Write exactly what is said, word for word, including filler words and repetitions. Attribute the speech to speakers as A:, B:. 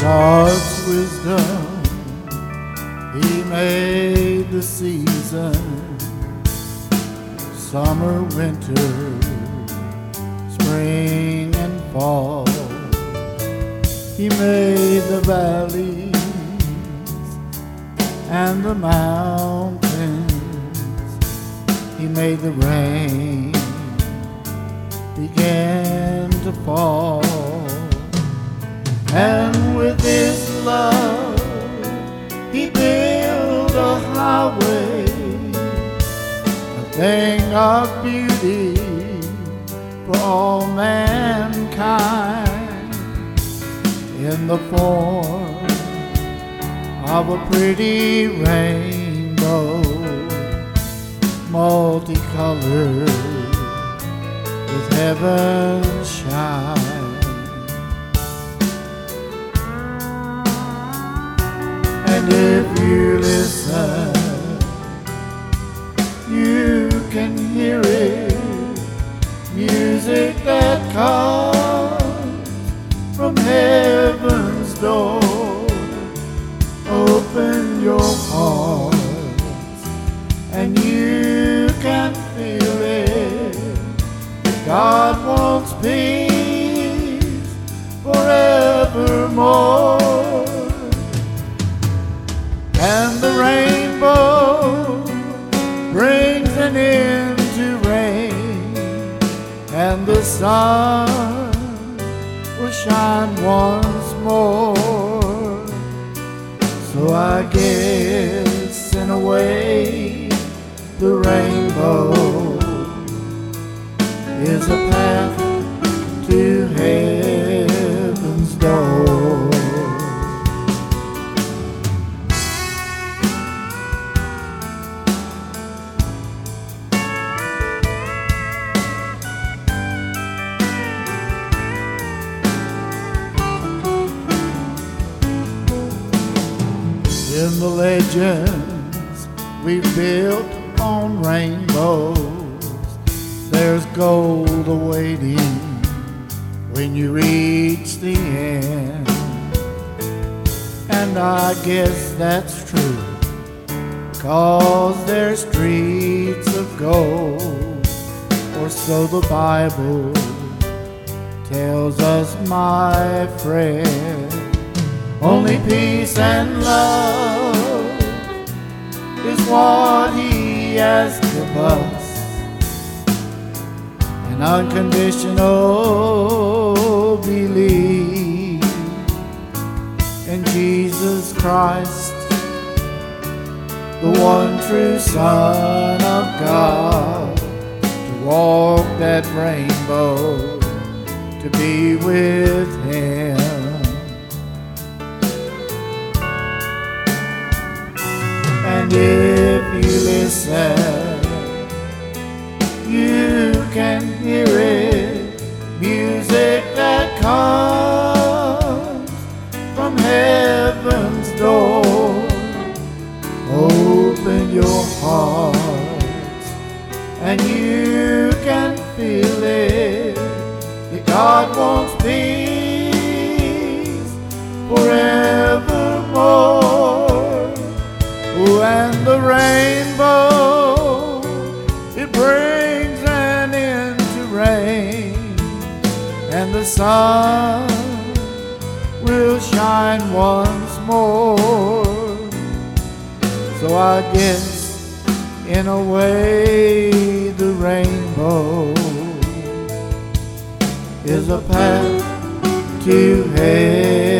A: God's wisdom, He made the season, summer, winter, spring and fall. He made the valleys and the mountains. He made the rain begin to fall. And with His love He built a highway, a thing of beauty for all mankind, in the form of a pretty rainbow, multicolored with heaven's shine. And if you listen, you can hear it, music that comes from heaven's door. Open your hearts and you can feel it. God wants peace forevermore. And the rainbow brings an end to rain, and the sun will shine once more. So I guess in a way the rainbow is a path to heaven's door. In the legends we've built on rainbows, there's gold awaiting when you reach the end. And I guess that's true, 'cause there's streets of gold, or so the Bible tells us, my friend. Only peace and love is what He asks of us, an unconditional belief in Jesus Christ, the one true Son of God, to walk that rainbow, to be with Him. And if you listen, you can hear it, music that comes from heaven's door. Open your hearts and you can feel it, that God wants peace forevermore. And the rainbow, it brings an end to rain, and the sun will shine once more. So I guess in a way the rainbow is a path to heaven.